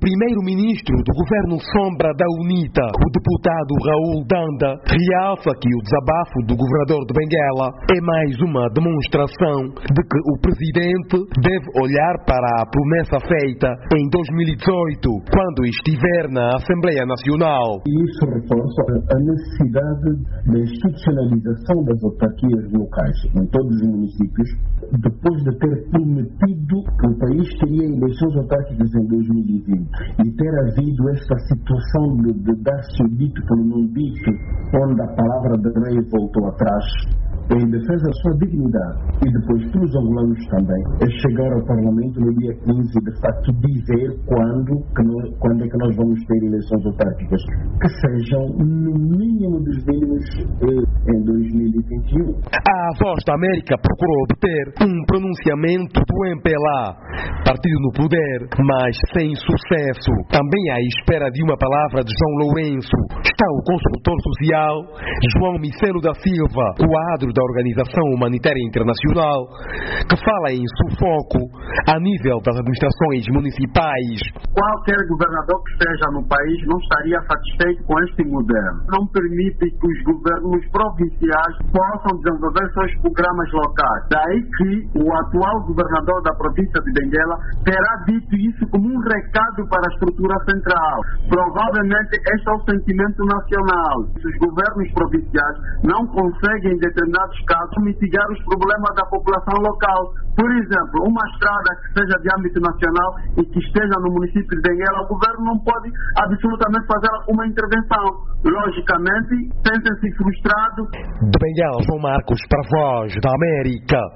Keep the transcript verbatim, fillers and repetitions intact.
primeiro-ministro do governo sombra da UNITA, o deputado Raul Danda, realça que o desabafo do governador de Benguela é mais uma demonstração de que o presidente deve olhar para a promessa feita em dois mil e dezoito, quando estiver na Assembleia Nacional. E isso reforça a necessidade da institucionalização das autarquias locais em todos os municípios, depois de ter prometido que o país teria eleições autárquicas em dois mil e vinte e ter havido esta situação de, de dar-se o dito pelo não dito, onde a palavra de rei voltou atrás, em defesa da sua dignidade e depois para os angolanos também, é chegar ao Parlamento no dia quinze e de facto dizer quando, que nós, quando é que nós vamos ter eleições autárquicas, que sejam no mínimo dos mínimos eh, em dois mil e vinte e um. A Voz da América procurou obter um pronunciamento do M P L A, partido no poder, mas sem sucesso. Também à espera de uma palavra de João Lourenço está o consultor social João Micelo da Silva, quadro da Organização Humanitária Internacional, que fala em sufoco a nível das administrações municipais. Qualquer governador que esteja no país não estaria satisfeito com este modelo. Não permite que os governos provinciais possam desenvolver seus programas locais. Daí que o atual governador da província de Benguela terá dito isso como um recado para a estrutura central. Provavelmente este é o sentimento nacional. Se os governos provinciais não conseguem, em determinados casos, mitigar os problemas da população local. Por exemplo, uma estrada que seja de âmbito nacional e que esteja no município de Benguela, o governo não pode absolutamente fazer uma intervenção. Logicamente, sentem-se frustrados. De Benguela, João Marcos, para a Voz da América.